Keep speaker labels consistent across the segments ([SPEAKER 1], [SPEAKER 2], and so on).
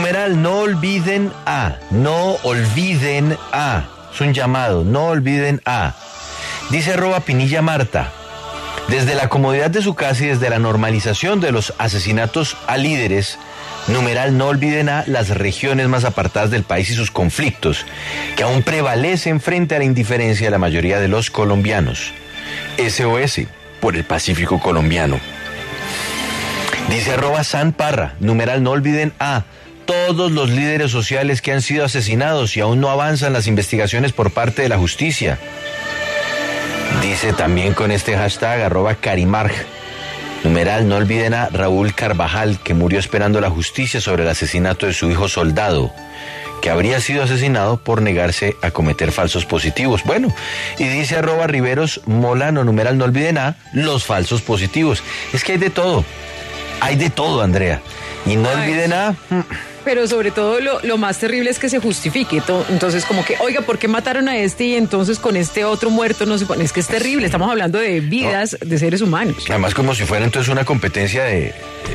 [SPEAKER 1] Numeral, no olviden a. Es un llamado, no olviden a. Dice @Pinilla Marta. Desde la comodidad de su casa y desde la normalización de los asesinatos a líderes, numeral, no olviden a las regiones más apartadas del país y sus conflictos, que aún prevalecen frente a la indiferencia de la mayoría de los colombianos. SOS, por el Pacífico colombiano. Dice @San Parra, numeral, no olviden a todos los líderes sociales que han sido asesinados y aún no avanzan las investigaciones por parte de la justicia. Dice también con este hashtag @Carimarg, numeral, no olviden a Raúl Carvajal, que murió esperando la justicia sobre el asesinato de su hijo soldado, que habría sido asesinado por negarse a cometer falsos positivos. Bueno, y dice @Riveros Molano, numeral, no olviden a los falsos positivos. Es que hay de todo, Andrea, y no olviden a...
[SPEAKER 2] Pero sobre todo lo más terrible es que se justifique. Entonces, como que, oiga, ¿por qué mataron a este y entonces con este otro muerto no se pone? Es que es terrible, estamos hablando de vidas de seres humanos.
[SPEAKER 1] Además, como si fuera entonces una competencia de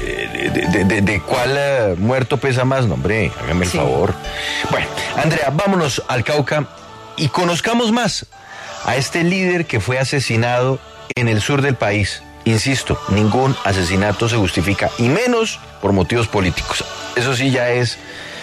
[SPEAKER 1] cuál muerto pesa más. No, hombre, hágame el favor. Bueno, Andrea, vámonos al Cauca y conozcamos más a este líder que fue asesinado en el sur del país. Insisto, ningún asesinato se justifica, y menos por motivos políticos. Eso sí ya es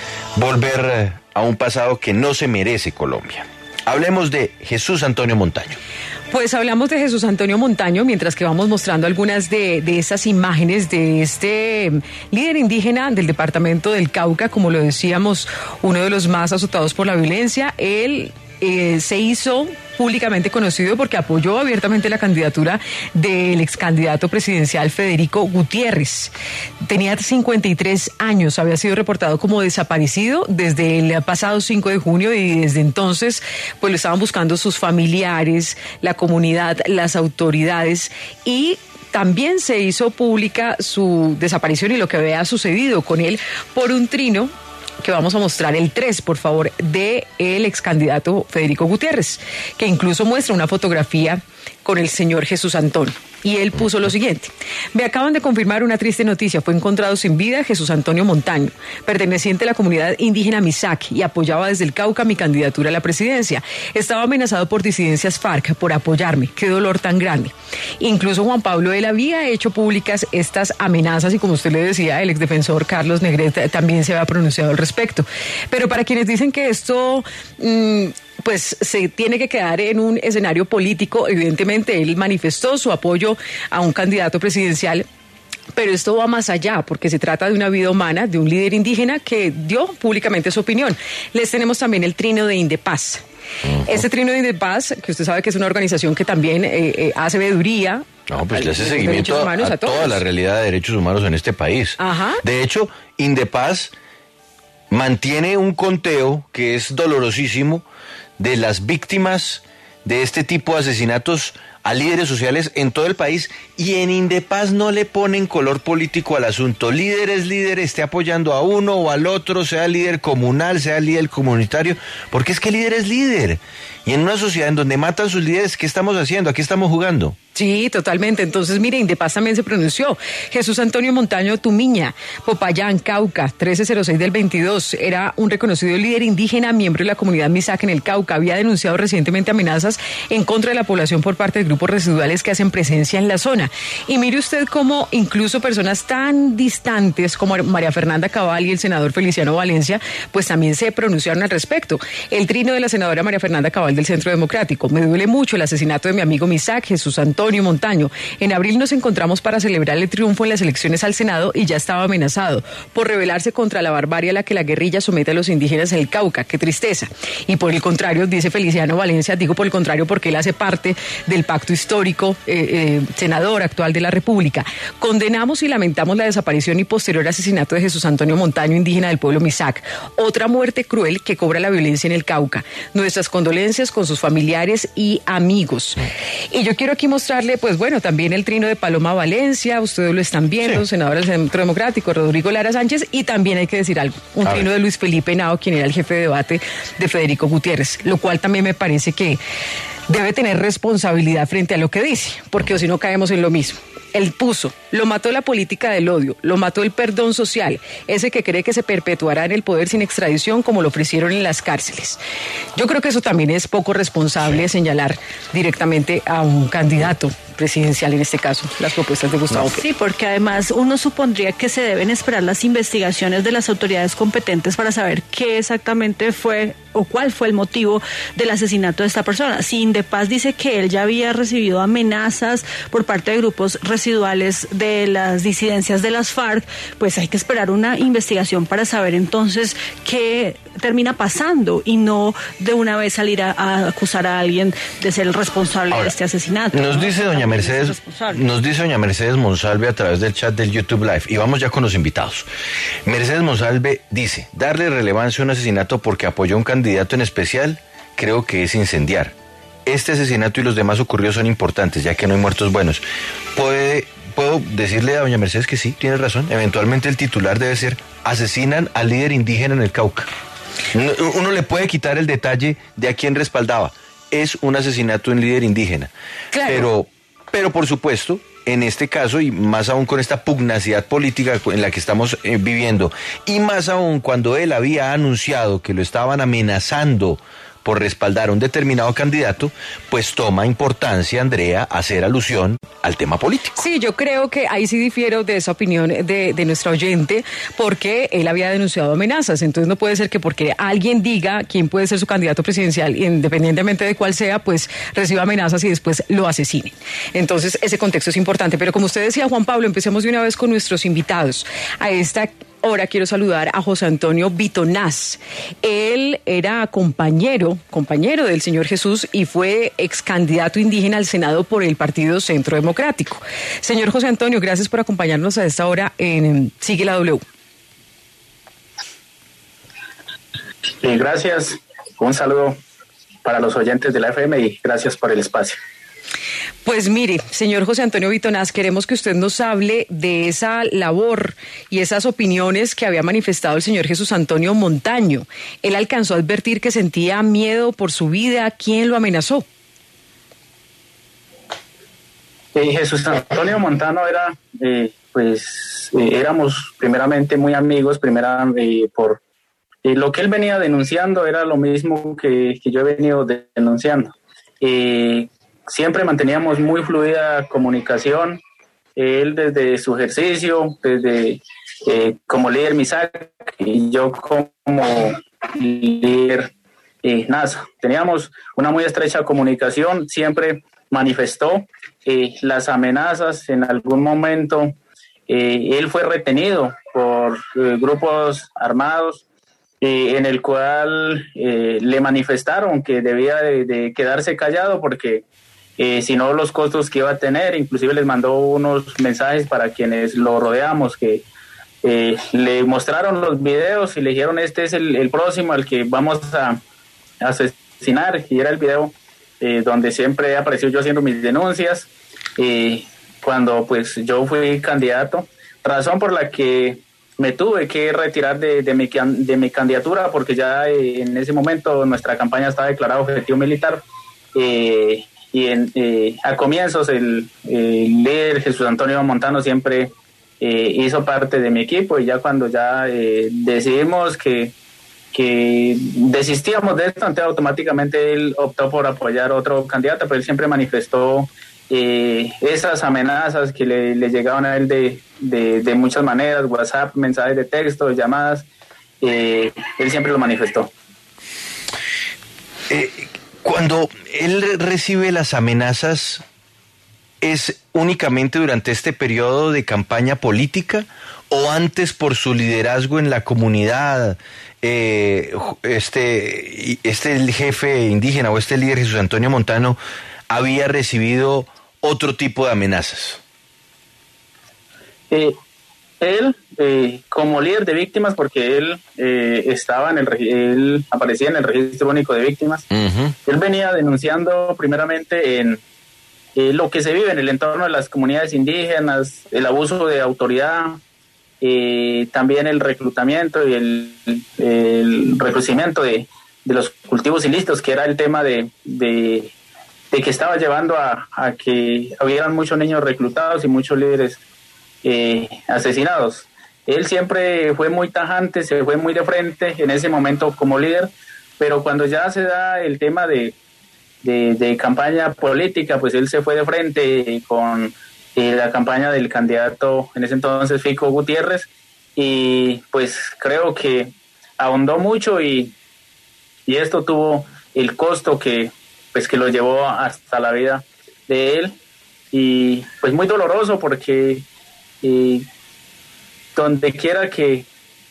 [SPEAKER 1] volver a un pasado que no se merece Colombia. Hablemos de Jesús Antonio Montaño.
[SPEAKER 2] Pues hablamos de Jesús Antonio Montaño mientras que vamos mostrando algunas de esas imágenes de este líder indígena del departamento del Cauca, como lo decíamos, uno de los más azotados por la violencia. Él se hizo públicamente conocido porque apoyó abiertamente la candidatura del ex candidato presidencial Federico Gutiérrez. Tenía 53 años, había sido reportado como desaparecido desde el pasado 5 de junio y desde entonces pues lo estaban buscando sus familiares, la comunidad, las autoridades, y también se hizo pública su desaparición y lo que había sucedido con él por un trino que vamos a mostrar, el 3, por favor, de el ex candidato Federico Gutiérrez, que incluso muestra una fotografía con el señor Jesús Antonio. Y él puso lo siguiente: me acaban de confirmar una triste noticia, fue encontrado sin vida Jesús Antonio Montaño, perteneciente a la comunidad indígena Misak, y apoyaba desde el Cauca mi candidatura a la presidencia. Estaba amenazado por disidencias FARC por apoyarme, qué dolor tan grande. Incluso Juan Pablo, él había hecho públicas estas amenazas y, como usted le decía, el exdefensor Carlos Negret también se había pronunciado al respecto. Pero para quienes dicen que esto pues se tiene que quedar en un escenario político, evidentemente él manifestó su apoyo a un candidato presidencial, pero esto va más allá, porque se trata de una vida humana, de un líder indígena que dio públicamente su opinión. Les tenemos también el trino de Indepaz. Este trino de Indepaz, que usted sabe que es una organización que también hace veeduría.
[SPEAKER 1] No, pues le hace seguimiento a toda la realidad de derechos humanos en este país.
[SPEAKER 2] Ajá.
[SPEAKER 1] De hecho, Indepaz mantiene un conteo que es dolorosísimo de las víctimas de este tipo de asesinatos a líderes sociales en todo el país, y en Indepaz no le ponen color político al asunto. Líder es líder, esté apoyando a uno o al otro, sea líder comunal, sea líder comunitario, porque es que líder es líder. Y en una sociedad en donde matan sus líderes, ¿qué estamos haciendo? ¿A qué estamos jugando?
[SPEAKER 2] Sí, totalmente. Entonces, mire, Indepaz también se pronunció. Jesús Antonio Montaño Tumiña, Popayán, Cauca, 1306 del 22. Era un reconocido líder indígena, miembro de la comunidad Misak en el Cauca. Había denunciado recientemente amenazas en contra de la población por parte de grupos residuales que hacen presencia en la zona. Y mire usted cómo incluso personas tan distantes como María Fernanda Cabal y el senador Feliciano Valencia, pues también se pronunciaron al respecto. El trino de la senadora María Fernanda Cabal del Centro Democrático: me duele mucho el asesinato de mi amigo Misak, Jesús Antonio Montaño. En abril nos encontramos para celebrar el triunfo en las elecciones al Senado y ya estaba amenazado por rebelarse contra la barbarie a la que la guerrilla somete a los indígenas en el Cauca. Qué tristeza. Y por el contrario, dice Feliciano Valencia, digo por el contrario porque él hace parte del pacto histórico, senador actual de la República. Condenamos y lamentamos la desaparición y posterior asesinato de Jesús Antonio Montaño, indígena del pueblo Misak. Otra muerte cruel que cobra la violencia en el Cauca. Nuestras condolencias con sus familiares y amigos. Y yo quiero aquí mostrarle, pues bueno, también el trino de Paloma Valencia, ustedes lo están viendo, sí. Senador del Centro Democrático, Rodrigo Lara Sánchez, y también hay que decir algo, un trino de Luis Felipe Henao, quien era el jefe de debate de Federico Gutiérrez, lo cual también me parece que debe tener responsabilidad frente a lo que dice, porque o si no caemos en lo mismo. Él puso, lo mató la política del odio, lo mató el perdón social, ese que cree que se perpetuará en el poder sin extradición como lo ofrecieron en las cárceles. Yo creo que eso también es poco responsable señalar directamente a un candidato presidencial, en este caso, las propuestas de Gustavo Petro.
[SPEAKER 3] Sí, porque además uno supondría que se deben esperar las investigaciones de las autoridades competentes para saber qué exactamente fue o cuál fue el motivo del asesinato de esta persona. Si Indepaz dice que él ya había recibido amenazas por parte de grupos residuales de las disidencias de las FARC, pues hay que esperar una investigación para saber entonces qué termina pasando y no de una vez salir a acusar a alguien de ser el responsable de este asesinato.
[SPEAKER 1] Nos dice doña Mercedes Monsalve a través del chat del YouTube Live, y vamos ya con los invitados. Mercedes Monsalve dice, darle relevancia a un asesinato porque apoyó a un candidato en especial, creo que es incendiar. Este asesinato y los demás ocurridos son importantes, ya que no hay muertos buenos. Puedo decirle a doña Mercedes que sí, tiene razón. Eventualmente el titular debe ser, asesinan al líder indígena en el Cauca. Uno le puede quitar el detalle de a quién respaldaba. Es un asesinato de un líder indígena. Claro. Pero por supuesto, en este caso, y más aún con esta pugnacidad política en la que estamos viviendo, y más aún cuando él había anunciado que lo estaban amenazando por respaldar a un determinado candidato, pues toma importancia, Andrea, hacer alusión al tema político.
[SPEAKER 2] Sí, yo creo que ahí sí difiero de esa opinión de nuestra oyente, porque él había denunciado amenazas, entonces no puede ser que porque alguien diga quién puede ser su candidato presidencial, independientemente de cuál sea, pues reciba amenazas y después lo asesinen. Entonces ese contexto es importante, pero como usted decía, Juan Pablo, empecemos de una vez con nuestros invitados. A esta hora quiero saludar a José Antonio Bitonás. Él era compañero del señor Jesús y fue ex candidato indígena al Senado por el Partido Centro Democrático. Señor José Antonio, gracias por acompañarnos a esta hora en Sigue la W.
[SPEAKER 4] Gracias. Un saludo para los oyentes de la FM y gracias por el espacio.
[SPEAKER 2] Pues mire, señor José Antonio Bitonás, queremos que usted nos hable de esa labor y esas opiniones que había manifestado el señor Jesús Antonio Montaño. Él alcanzó a advertir que sentía miedo por su vida. ¿Quién lo amenazó?
[SPEAKER 4] Jesús Antonio Montano era, éramos primeramente muy amigos, por lo que él venía denunciando era lo mismo que yo he venido denunciando. Siempre manteníamos muy fluida comunicación, él desde su ejercicio, desde como líder MISAC y yo como líder NASA. Teníamos una muy estrecha comunicación, siempre manifestó las amenazas. En algún momento él fue retenido por grupos armados en el cual le manifestaron que debía de quedarse callado porque si no los costos que iba a tener. Inclusive les mandó unos mensajes para quienes lo rodeamos que le mostraron los videos y le dijeron este es el próximo al que vamos a asesinar, y era el video donde siempre apareció yo haciendo mis denuncias cuando pues yo fui candidato, razón por la que me tuve que retirar de mi candidatura porque ya en ese momento nuestra campaña estaba declarada objetivo militar y a comienzos el líder Jesús Antonio Montano siempre hizo parte de mi equipo, y ya cuando ya decidimos que desistíamos de esto, entonces automáticamente él optó por apoyar otro candidato, pero él siempre manifestó esas amenazas que le llegaban a él de muchas maneras, WhatsApp, mensajes de texto, llamadas, él siempre lo manifestó.
[SPEAKER 1] Cuando él recibe las amenazas, ¿es únicamente durante este periodo de campaña política o antes por su liderazgo en la comunidad? El jefe indígena o este líder Jesús Antonio Montano había recibido otro tipo de amenazas.
[SPEAKER 4] Él, como líder de víctimas, porque él él aparecía en el registro único de víctimas, él venía denunciando primeramente en lo que se vive en el entorno de las comunidades indígenas, el abuso de autoridad, también el reclutamiento y el recrudecimiento de los cultivos ilícitos, que era el tema de que estaba llevando a que hubieran muchos niños reclutados y muchos líderes asesinados. Él siempre fue muy tajante, se fue muy de frente en ese momento como líder, pero cuando ya se da el tema de campaña política, pues él se fue de frente con la campaña del candidato en ese entonces, Fico Gutiérrez, y pues creo que ahondó mucho y esto tuvo el costo que lo llevó hasta la vida de él, y pues muy doloroso porque donde quiera que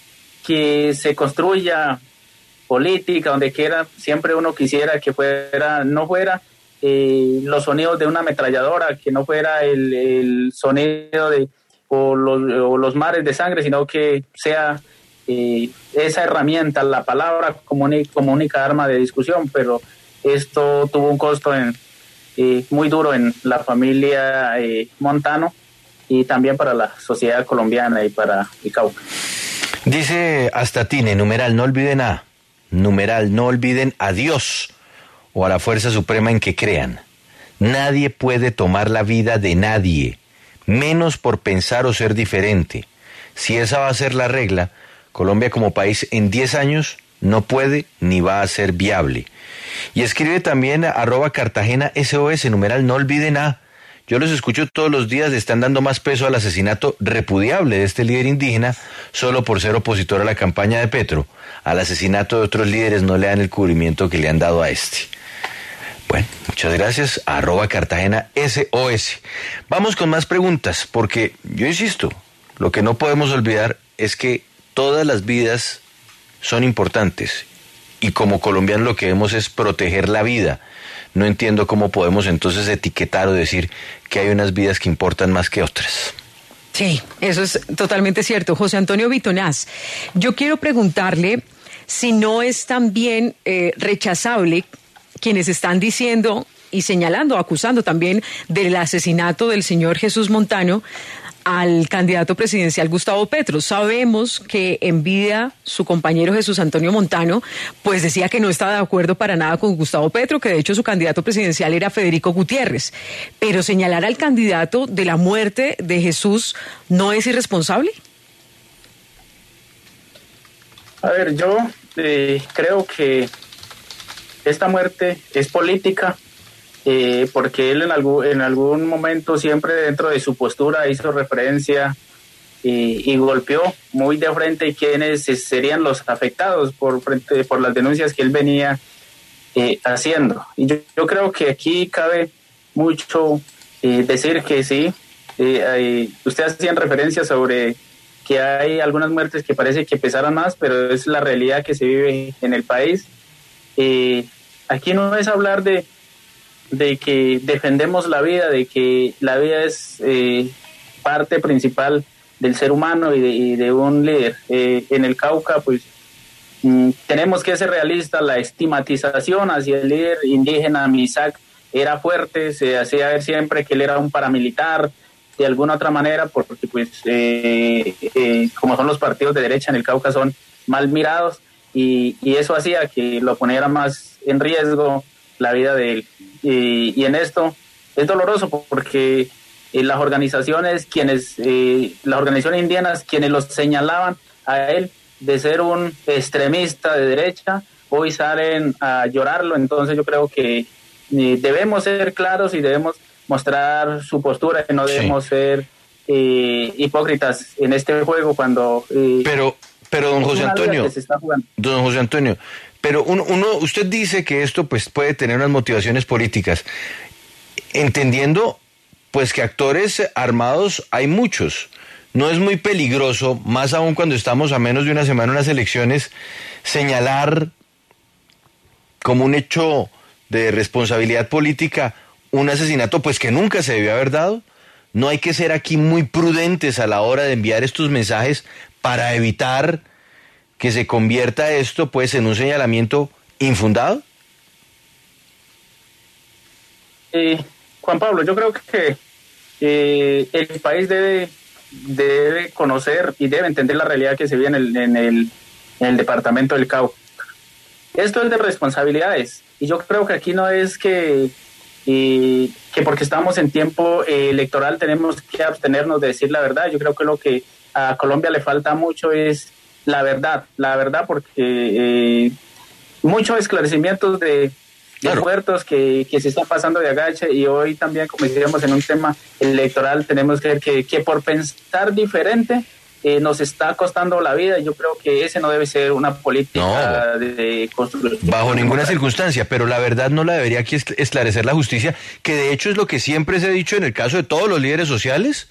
[SPEAKER 4] se construya política, donde quiera, siempre uno quisiera que no fuera los sonidos de una ametralladora, que no fuera el sonido o los mares de sangre, sino que sea esa herramienta, la palabra como única arma de discusión. Pero esto tuvo un costo muy duro en la familia Montano y también para la sociedad colombiana y para el Cauca.
[SPEAKER 1] Dice Astatine, numeral, no olviden numeral, no olviden a Dios o a la fuerza suprema en que crean. Nadie puede tomar la vida de nadie, menos por pensar o ser diferente. Si esa va a ser la regla, Colombia como país en 10 años no puede ni va a ser viable. Y escribe también @Cartagena SOS, numeral, no olviden Yo los escucho todos los días, le están dando más peso al asesinato repudiable de este líder indígena solo por ser opositor a la campaña de Petro. Al asesinato de otros líderes no le dan el cubrimiento que le han dado a este. Bueno, muchas gracias, @Cartagena SOS. Vamos con más preguntas, porque yo insisto, lo que no podemos olvidar es que todas las vidas son importantes y como colombianos lo que debemos es proteger la vida. No entiendo cómo podemos entonces etiquetar o decir que hay unas vidas que importan más que otras.
[SPEAKER 2] Sí, eso es totalmente cierto. José Antonio Bitonás, yo quiero preguntarle si no es también rechazable quienes están diciendo y señalando, acusando también del asesinato del señor Jesús Montano al candidato presidencial Gustavo Petro. Sabemos que en vida su compañero Jesús Antonio Montano pues decía que no estaba de acuerdo para nada con Gustavo Petro, que de hecho su candidato presidencial era Federico Gutiérrez, pero señalar al candidato de la muerte de Jesús ¿no es irresponsable?
[SPEAKER 4] A ver, yo creo que esta muerte es política, porque él en algún momento siempre dentro de su postura hizo referencia y golpeó muy de frente quienes serían los afectados por las denuncias que él venía haciendo. Y yo creo que aquí cabe mucho decir que sí, ustedes hacían referencia sobre que hay algunas muertes que parece que pesaran más, pero es la realidad que se vive en el país. Aquí no es hablar de que defendemos la vida, de que la vida es parte principal del ser humano y de un líder. En el Cauca, pues, tenemos que ser realistas. La estigmatización hacia el líder indígena Misak era fuerte, se hacía ver siempre que él era un paramilitar, de alguna otra manera, porque pues como son los partidos de derecha en el Cauca, son mal mirados, y eso hacía que lo pusiera más en riesgo la vida de él. Y en esto es doloroso porque las organizaciones indígenas, quienes los señalaban a él de ser un extremista de derecha, hoy salen a llorarlo. Entonces yo creo que debemos ser claros y debemos mostrar su postura, que no debemos ser hipócritas en este juego cuando...
[SPEAKER 1] Pero don José Antonio, pero usted dice que esto pues puede tener unas motivaciones políticas, entendiendo pues que actores armados hay muchos. No es muy peligroso, más aún cuando estamos a menos de una semana en las elecciones, señalar como un hecho de responsabilidad política un asesinato pues que nunca se debió haber dado. No hay que ser aquí muy prudentes a la hora de enviar estos mensajes para evitar que se convierta esto pues en un señalamiento infundado.
[SPEAKER 4] Juan Pablo, yo creo que el país debe conocer y debe entender la realidad que se vive en el departamento del Cauca. Esto es de responsabilidades, y yo creo que aquí no es que que porque estamos en tiempo electoral tenemos que abstenernos de decir la verdad. Yo creo que lo que a Colombia le falta mucho es la verdad porque muchos esclarecimientos de puertos que se están pasando de agache, y hoy también, como decíamos, en un tema electoral tenemos que ver que por pensar diferente nos está costando la vida, y yo creo que ese no debe ser una política de construcción.
[SPEAKER 1] Bajo ninguna circunstancia, pero la verdad no la debería aquí esclarecer la justicia, que de hecho es lo que siempre se ha dicho en el caso de todos los líderes sociales.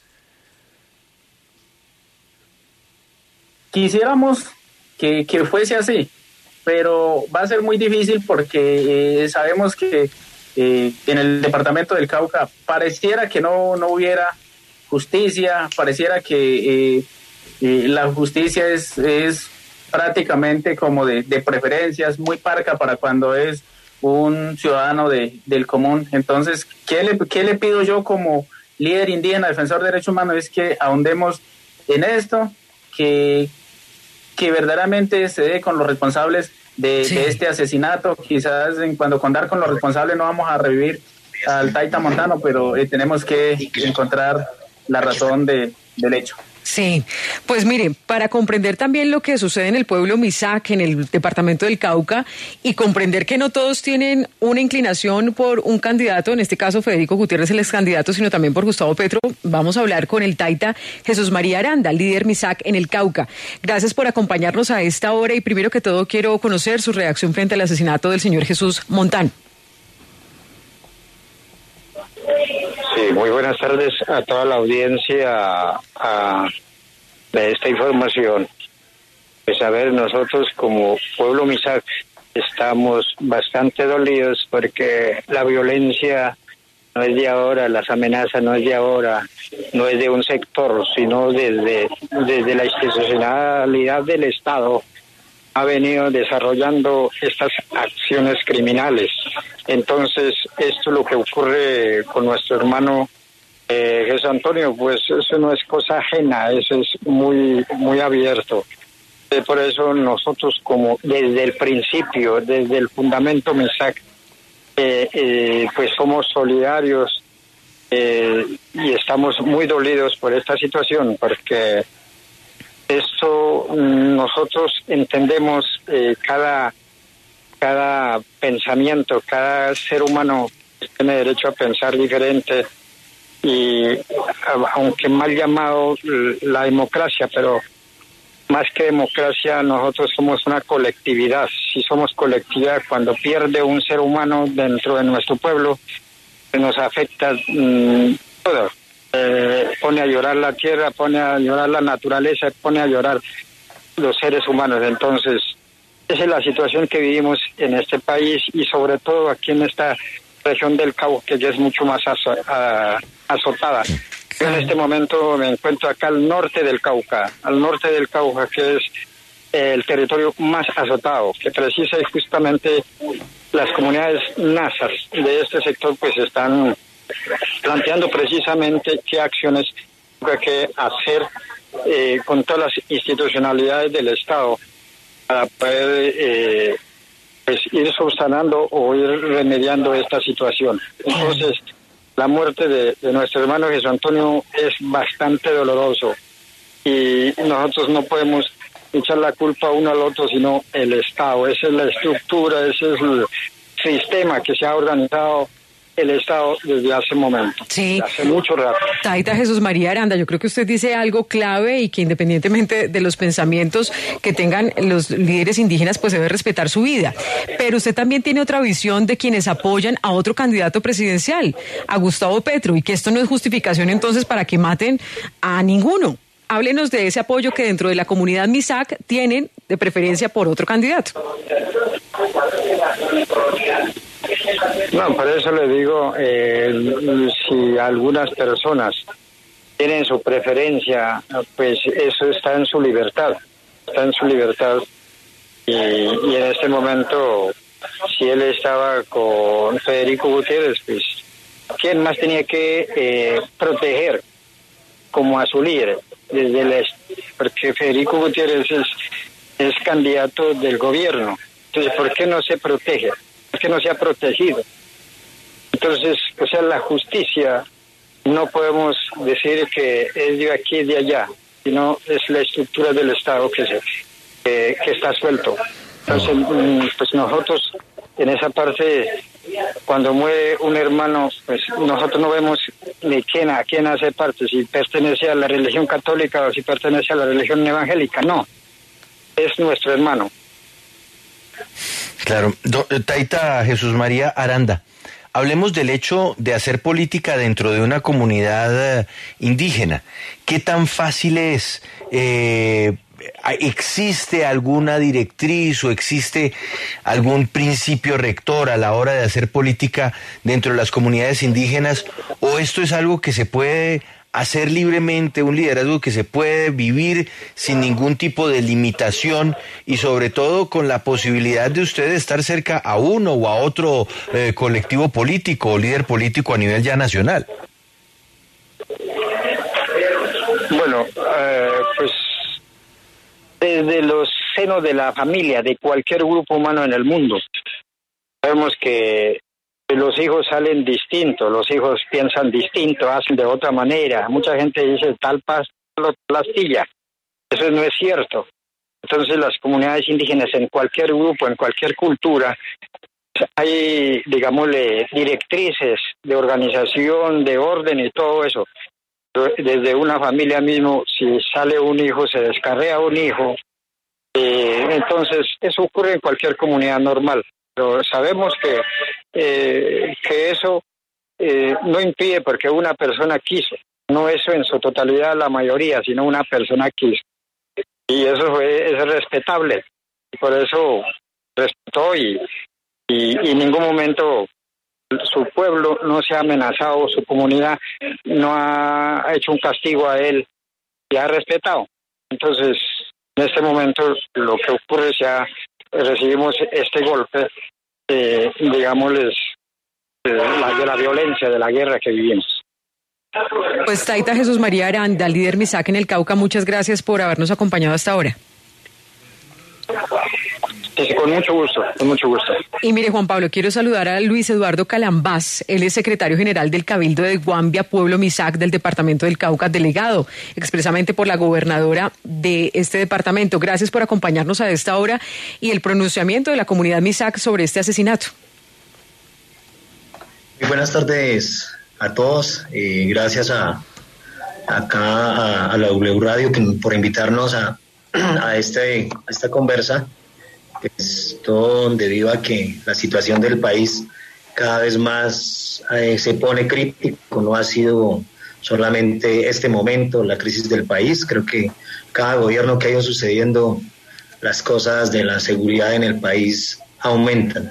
[SPEAKER 4] Quisiéramos que fuese así, pero va a ser muy difícil porque sabemos que en el departamento del Cauca pareciera que no hubiera justicia, pareciera que la justicia es prácticamente como de preferencias, muy parca para cuando es un ciudadano del común. Entonces, ¿qué le pido yo como líder indígena, defensor de derechos humanos? Es que ahondemos en esto, que verdaderamente se dé con los responsables de este asesinato. Quizás cuando dar con los responsables no vamos a revivir al Taita Montano, pero tenemos que encontrar la razón del hecho.
[SPEAKER 2] Sí, pues mire, para comprender también lo que sucede en el pueblo Misak, en el departamento del Cauca, y comprender que no todos tienen una inclinación por un candidato, en este caso Federico Gutiérrez el ex candidato, sino también por Gustavo Petro, vamos a hablar con el taita Jesús María Aranda, líder Misak en el Cauca. Gracias por acompañarnos a esta hora, y primero que todo quiero conocer su reacción frente al asesinato del señor Jesús Montano.
[SPEAKER 5] Sí, muy buenas tardes a toda la audiencia de esta información. Pues a ver, nosotros como pueblo Misak estamos bastante dolidos porque la violencia no es de ahora, las amenazas no es de ahora, no es de un sector, sino desde la institucionalidad del Estado ha venido desarrollando estas acciones criminales. Entonces, esto lo que ocurre con nuestro hermano Jesús Antonio, pues eso no es cosa ajena, eso es muy, muy abierto. Por eso nosotros, como desde el principio, desde el fundamento Misak, pues somos solidarios y estamos muy dolidos por esta situación, porque esto nosotros entendemos cada pensamiento, cada ser humano tiene derecho a pensar diferente, y aunque mal llamado la democracia, pero más que democracia nosotros somos una colectividad. Si somos colectividad, cuando pierde un ser humano dentro de nuestro pueblo, nos afecta todo. Pone a llorar la tierra, pone a llorar la naturaleza, pone a llorar los seres humanos. Entonces, esa es la situación que vivimos en este país, y sobre todo aquí en esta región del Cauca, que ya es mucho más azotada. Yo en este momento me encuentro acá al norte del Cauca, que es el territorio más azotado, que precisa justamente las comunidades nasas de este sector pues están planteando precisamente qué acciones hay que hacer con todas las institucionalidades del Estado para poder pues ir subsanando o ir remediando esta situación. Entonces, la muerte de nuestro hermano Jesús Antonio es bastante doloroso, y nosotros no podemos echar la culpa uno al otro, sino el Estado. Esa es la estructura, ese es el sistema que se ha organizado el Estado desde hace momento,
[SPEAKER 2] sí,
[SPEAKER 5] hace mucho rato.
[SPEAKER 2] Taita Jesús María Aranda, yo creo que usted dice algo clave, y que independientemente de los pensamientos que tengan los líderes indígenas, pues debe respetar su vida. Pero usted también tiene otra visión de quienes apoyan a otro candidato presidencial, a Gustavo Petro, y que esto no es justificación entonces para que maten a ninguno. Háblenos de ese apoyo que dentro de la comunidad Misak tienen de preferencia por otro candidato.
[SPEAKER 5] No, por eso le digo, si algunas personas tienen su preferencia, pues eso está en su libertad, y en este momento, si él estaba con Federico Gutiérrez, pues ¿quién más tenía que proteger como a su líder? Porque Federico Gutiérrez es candidato del gobierno. Entonces, ¿por qué no se protege? ¿Por qué no se ha protegido? Entonces, o sea, la justicia no podemos decir que es de aquí y de allá, sino es la estructura del Estado que está suelto. Entonces, pues nosotros en esa parte, cuando muere un hermano, pues nosotros no vemos ni a quién hace parte, si pertenece a la religión católica o si pertenece a la religión evangélica, no, es nuestro hermano.
[SPEAKER 1] Claro. Taita Jesús María Aranda, hablemos del hecho de hacer política dentro de una comunidad indígena. ¿Qué tan fácil es? ¿Existe alguna directriz o existe algún principio rector a la hora de hacer política dentro de las comunidades indígenas? ¿O esto es algo que se puede hacer libremente, un liderazgo que se puede vivir sin ningún tipo de limitación y sobre todo con la posibilidad de usted estar cerca a uno o a otro colectivo político o líder político a nivel ya nacional?
[SPEAKER 5] Bueno, pues desde los senos de la familia, de cualquier grupo humano en el mundo, sabemos que los hijos salen distintos, los hijos piensan distinto, hacen de otra manera. Mucha gente dice tal pastilla. Eso no es cierto. Entonces las comunidades indígenas en cualquier grupo, en cualquier cultura, hay, digámosle, directrices de organización, de orden y todo eso. Desde una familia mismo, si sale un hijo, se descarrea un hijo. Entonces eso ocurre en cualquier comunidad normal. Pero sabemos que eso no impide porque una persona quiso, no eso en su totalidad la mayoría, sino una persona quiso. Y eso es respetable. Y por eso respetó y en ningún momento su pueblo no se ha amenazado, su comunidad no ha hecho un castigo a él y ha respetado. Entonces, en este momento lo que ocurre es ya recibimos este golpe, digámosles, de la violencia, de la guerra que vivimos.
[SPEAKER 2] Pues Taita Jesús María Aranda, líder MISAC en el Cauca, muchas gracias por habernos acompañado hasta ahora.
[SPEAKER 5] Sí, con mucho gusto, con mucho gusto.
[SPEAKER 2] Y mire, Juan Pablo, quiero saludar a Luis Eduardo Calambás, él es secretario general del Cabildo de Guambia, Pueblo MISAC del departamento del Cauca, delegado expresamente por la gobernadora de este departamento. Gracias por acompañarnos a esta hora y el pronunciamiento de la comunidad MISAC sobre este asesinato.
[SPEAKER 6] Muy buenas tardes a todos, gracias a la W Radio por invitarnos a esta conversa. Esto debido a que la situación del país cada vez más se pone crítico, no ha sido solamente este momento la crisis del país, creo que cada gobierno que ha ido sucediendo las cosas de la seguridad en el país aumentan.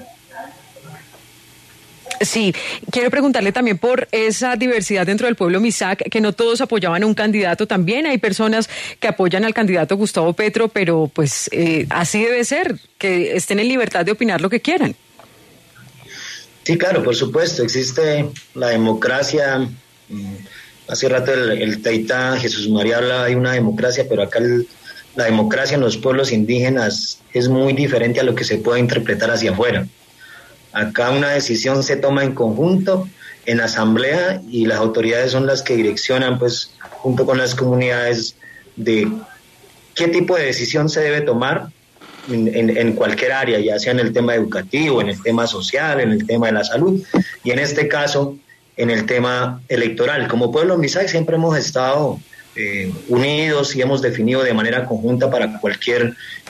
[SPEAKER 2] Sí, quiero preguntarle también por esa diversidad dentro del pueblo MISAC, que no todos apoyaban a un candidato, también hay personas que apoyan al candidato Gustavo Petro, pero pues así debe ser, que estén en libertad de opinar lo que quieran.
[SPEAKER 6] Sí, claro, por supuesto, existe la democracia, hace rato el Taita Jesús María hablaba de una democracia, pero acá la democracia en los pueblos indígenas es muy diferente a lo que se puede interpretar hacia afuera. Acá una decisión se toma en conjunto, en asamblea, y las autoridades son las que direccionan, pues, junto con las comunidades, de qué tipo de decisión se debe tomar en cualquier área, ya sea en el tema educativo, en el tema social, en el tema de la salud, y en este caso, en el tema electoral. Como pueblo MISAC siempre hemos estado unidos y hemos definido de manera conjunta para cualquier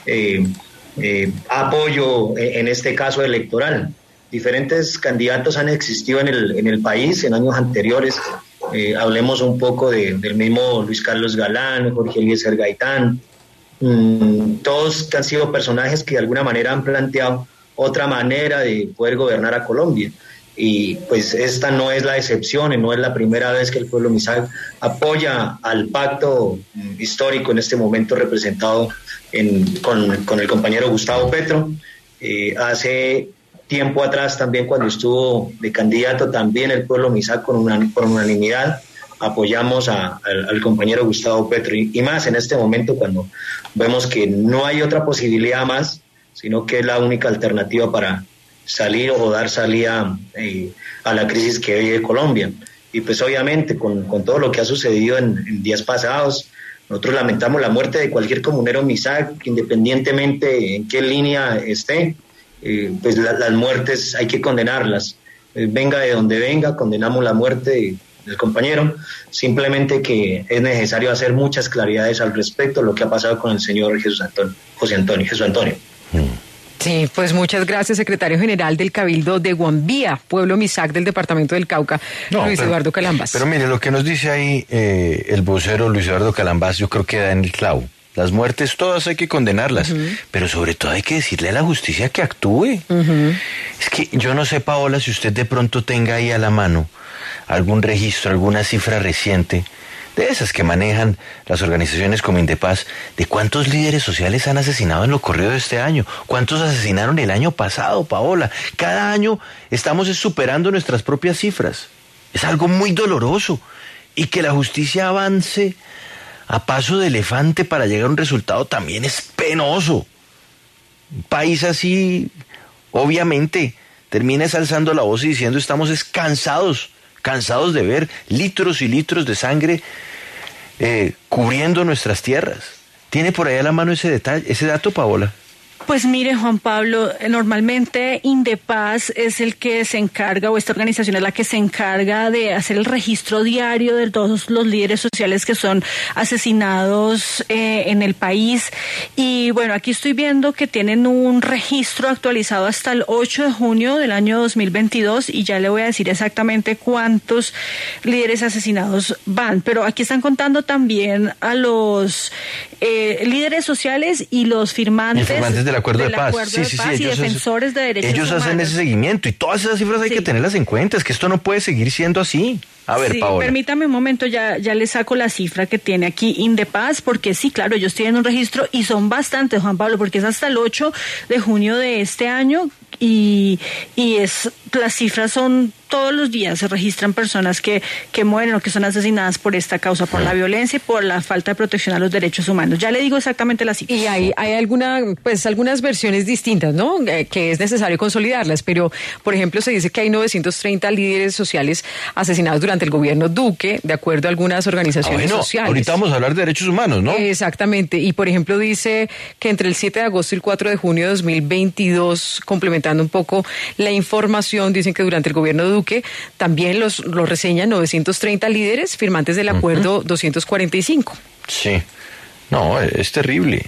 [SPEAKER 6] apoyo, en este caso electoral. Diferentes candidatos han existido en el país en años anteriores. Hablemos un poco del mismo Luis Carlos Galán, Jorge Eliezer Gaitán, todos que han sido personajes que de alguna manera han planteado otra manera de poder gobernar a Colombia. Y pues esta no es la excepción y no es la primera vez que el pueblo MISAC apoya al pacto histórico en este momento representado con el compañero Gustavo Petro. Hace tiempo atrás también, cuando estuvo de candidato, también el pueblo MISAC por unanimidad apoyamos al compañero Gustavo Petro, y más en este momento cuando vemos que no hay otra posibilidad más, sino que es la única alternativa para salir o dar salida a la crisis que vive Colombia. Y pues obviamente con todo lo que ha sucedido en días pasados, nosotros lamentamos la muerte de cualquier comunero MISAC, independientemente en qué línea esté, pues las muertes hay que condenarlas. Venga de donde venga, condenamos la muerte del compañero, simplemente que es necesario hacer muchas claridades al respecto de lo que ha pasado con el señor Jesús Antonio.
[SPEAKER 2] Sí, pues muchas gracias, secretario general del Cabildo de Guambía, pueblo MISAC del departamento del Cauca, Luis Eduardo Calambás.
[SPEAKER 1] Pero mire, lo que nos dice ahí el vocero Luis Eduardo Calambás, yo creo que da en el clavo. Las muertes todas hay que condenarlas, pero sobre todo hay que decirle a la justicia que actúe. Es que yo no sé, Paola, si usted de pronto tenga ahí a la mano algún registro, alguna cifra reciente, de esas que manejan las organizaciones como Indepaz, de cuántos líderes sociales han asesinado en lo corrido de este año, cuántos asesinaron el año pasado, Paola. Cada año estamos superando nuestras propias cifras. Es algo muy doloroso, y que la justicia avance a paso de elefante para llegar a un resultado también es penoso. Un país así, obviamente, termina alzando la voz y diciendo estamos cansados de ver litros y litros de sangre cubriendo nuestras tierras. ¿Tiene por ahí a la mano ese dato, Paola?
[SPEAKER 3] Pues mire, Juan Pablo, normalmente Indepaz es el que se encarga, o esta organización es la que se encarga de hacer el registro diario de todos los líderes sociales que son asesinados en el país. Y bueno, aquí estoy viendo que tienen un registro actualizado hasta el 8 de junio del año 2022 y ya le voy a decir exactamente cuántos líderes asesinados van. Pero aquí están contando también a los líderes sociales y los firmantes
[SPEAKER 1] del acuerdo de paz.
[SPEAKER 3] Sí, y defensores de derechos humanos.
[SPEAKER 1] Ellos hacen ese seguimiento y todas esas cifras hay que tenerlas en cuenta. Es que esto no puede seguir siendo así. A ver, Paola.
[SPEAKER 3] Permítame un momento, ya le saco la cifra que tiene aquí Indepaz, porque sí, claro, ellos tienen un registro y son bastantes, Juan Pablo, porque es hasta el 8 de junio de este año y las cifras son todos los días, se registran personas que mueren o que son asesinadas por esta causa, por la violencia y por la falta de protección a los derechos humanos. Ya le digo exactamente la cifra.
[SPEAKER 2] Y hay algunas versiones distintas, ¿no? Que es necesario consolidarlas, pero, por ejemplo, se dice que hay 930 líderes sociales asesinados durante el gobierno Duque, de acuerdo a algunas organizaciones sociales.
[SPEAKER 1] Ahorita vamos a hablar de derechos humanos, ¿no?
[SPEAKER 2] Exactamente, y por ejemplo dice que entre el 7 de agosto y el 4 de junio de 2022, complementando un poco la información, dicen que durante el gobierno Duque también los reseñan 930 líderes firmantes del acuerdo 245.
[SPEAKER 1] Sí, no, es terrible,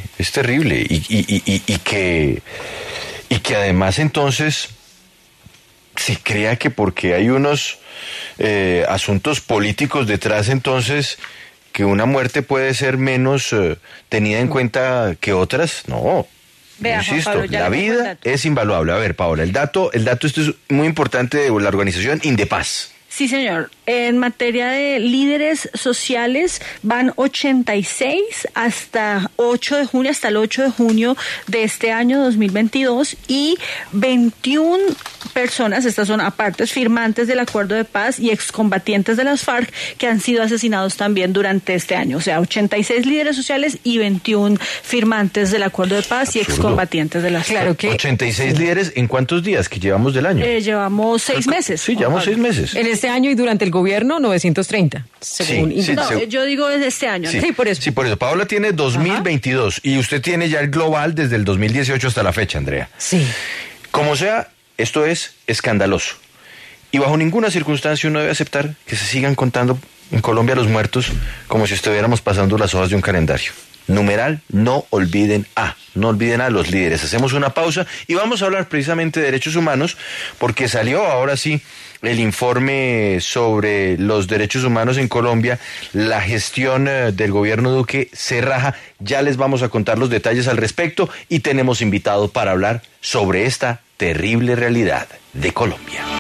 [SPEAKER 1] y que además entonces se crea que porque hay unos asuntos políticos detrás, entonces que una muerte puede ser menos tenida en cuenta que otras. No,
[SPEAKER 3] vea,
[SPEAKER 1] insisto,
[SPEAKER 3] Pablo,
[SPEAKER 1] la vida es invaluable. A ver, Paola, el dato esto es muy importante de la organización Indepaz.
[SPEAKER 3] Sí, señor. En materia de líderes sociales van 86 hasta 8 de junio, hasta el 8 de junio de este año 2022 y 21 personas, estas son apartes firmantes del acuerdo de paz y excombatientes de las FARC que han sido asesinados también durante este año. O sea, 86 líderes sociales y 21 firmantes del acuerdo de paz y excombatientes de las FARC.
[SPEAKER 2] Claro que
[SPEAKER 1] 86 líderes, ¿en cuántos días que llevamos del año?
[SPEAKER 3] Llevamos 6 meses.
[SPEAKER 1] Sí, llevamos 6 meses.
[SPEAKER 2] en este año y durante el gobierno 930, según
[SPEAKER 3] yo digo desde este año.
[SPEAKER 1] Sí,
[SPEAKER 3] ¿no?
[SPEAKER 2] por eso.
[SPEAKER 1] Sí, por eso. Paola tiene 2022 y usted tiene ya el global desde el 2018 hasta la fecha, Andrea.
[SPEAKER 2] Sí.
[SPEAKER 1] Como sea, esto es escandaloso. Y bajo ninguna circunstancia uno debe aceptar que se sigan contando en Colombia los muertos como si estuviéramos pasando las hojas de un calendario. Numeral, no olviden a los líderes. Hacemos una pausa y vamos a hablar precisamente de derechos humanos porque salió ahora sí el informe sobre los derechos humanos en Colombia. La gestión del gobierno Duque se raja. Ya les vamos a contar los detalles al respecto y tenemos invitado para hablar sobre esta terrible realidad de Colombia.